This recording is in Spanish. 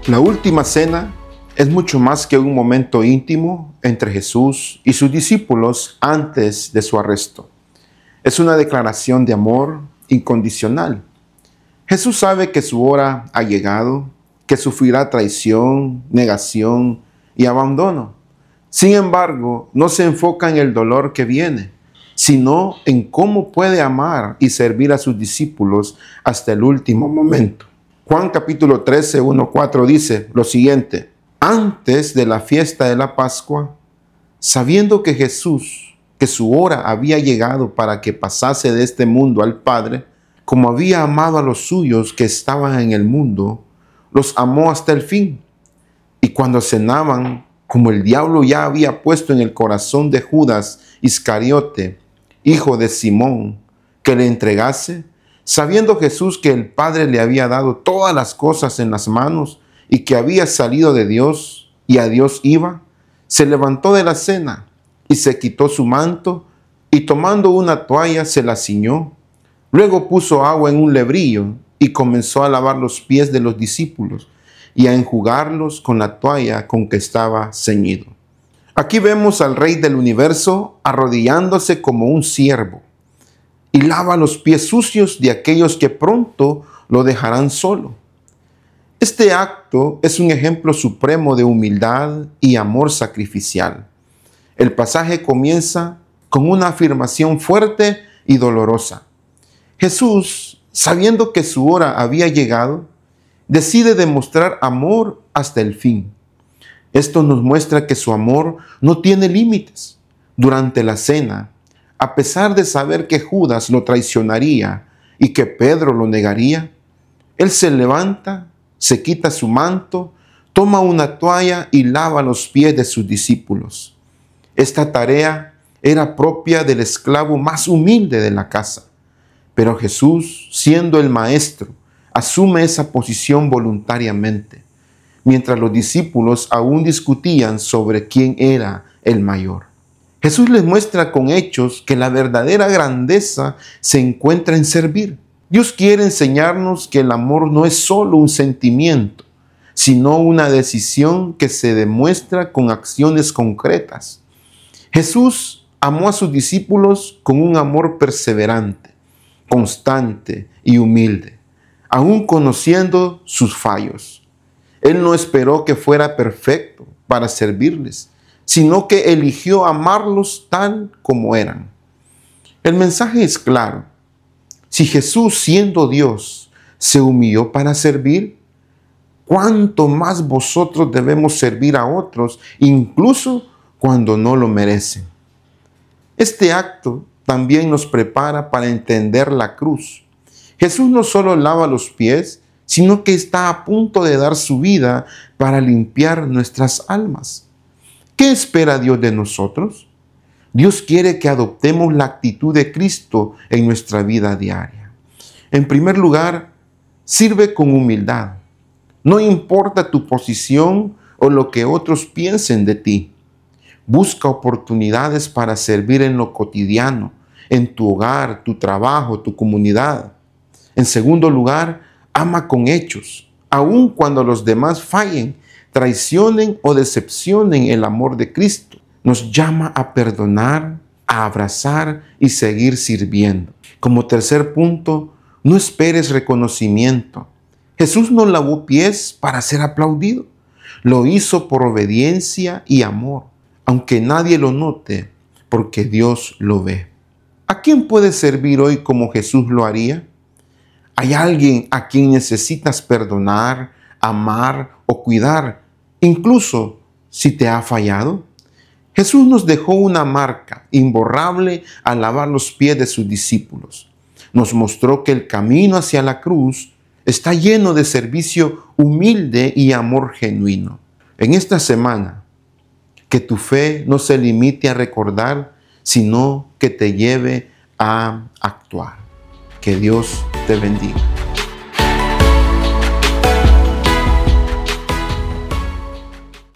La última cena es mucho más que un momento íntimo entre Jesús y sus discípulos antes de su arresto. Es una declaración de amor incondicional. Jesús sabe que su hora ha llegado, que sufrirá traición, negación y abandono. Sin embargo, no se enfoca en el dolor que viene, sino en cómo puede amar y servir a sus discípulos hasta el último momento. Juan capítulo 13, 1-4 dice lo siguiente: antes de la fiesta de la Pascua, sabiendo que Jesús, que su hora había llegado para que pasase de este mundo al Padre, como había amado a los suyos que estaban en el mundo, los amó hasta el fin. Y cuando cenaban, como el diablo ya había puesto en el corazón de Judas Iscariote, hijo de Simón, que le entregase, sabiendo Jesús que el Padre le había dado todas las cosas en las manos y que había salido de Dios y a Dios iba, se levantó de la cena y se quitó su manto y tomando una toalla se la ciñó. Luego puso agua en un lebrillo y comenzó a lavar los pies de los discípulos y a enjugarlos con la toalla con que estaba ceñido. Aquí vemos al Rey del universo arrodillándose como un siervo y lava los pies sucios de aquellos que pronto lo dejarán solo. Este acto es un ejemplo supremo de humildad y amor sacrificial. El pasaje comienza con una afirmación fuerte y dolorosa. Jesús, sabiendo que su hora había llegado, decide demostrar amor hasta el fin. Esto nos muestra que su amor no tiene límites. Durante la cena, a pesar de saber que Judas lo traicionaría y que Pedro lo negaría, él se levanta, se quita su manto, toma una toalla y lava los pies de sus discípulos. Esta tarea era propia del esclavo más humilde de la casa, pero Jesús, siendo el maestro, asume esa posición voluntariamente, mientras los discípulos aún discutían sobre quién era el mayor. Jesús les muestra con hechos que la verdadera grandeza se encuentra en servir. Dios quiere enseñarnos que el amor no es solo un sentimiento, sino una decisión que se demuestra con acciones concretas. Jesús amó a sus discípulos con un amor perseverante, constante y humilde, aún conociendo sus fallos. Él no esperó que fuera perfecto para servirles, sino que eligió amarlos tal como eran. El mensaje es claro. Si Jesús, siendo Dios, se humilló para servir, ¿cuánto más vosotros debemos servir a otros, incluso cuando no lo merecen? Este acto también nos prepara para entender la cruz. Jesús no solo lava los pies, sino que está a punto de dar su vida para limpiar nuestras almas. ¿Qué espera Dios de nosotros? Dios quiere que adoptemos la actitud de Cristo en nuestra vida diaria. En primer lugar, sirve con humildad. No importa tu posición o lo que otros piensen de ti. Busca oportunidades para servir en lo cotidiano, en tu hogar, tu trabajo, tu comunidad. En segundo lugar, ama con hechos, aun cuando los demás fallen, traicionen o decepcionen el amor de Cristo. Nos llama a perdonar, a abrazar y seguir sirviendo. Como tercer punto, no esperes reconocimiento. Jesús no lavó pies para ser aplaudido. Lo hizo por obediencia y amor, aunque nadie lo note, porque Dios lo ve. ¿A quién puedes servir hoy como Jesús lo haría? ¿Hay alguien a quien necesitas perdonar, amar o cuidar, incluso si te ha fallado? Jesús nos dejó una marca imborrable al lavar los pies de sus discípulos. Nos mostró que el camino hacia la cruz está lleno de servicio humilde y amor genuino. En esta semana, que tu fe no se limite a recordar, sino que te lleve a actuar. Que Dios te bendiga.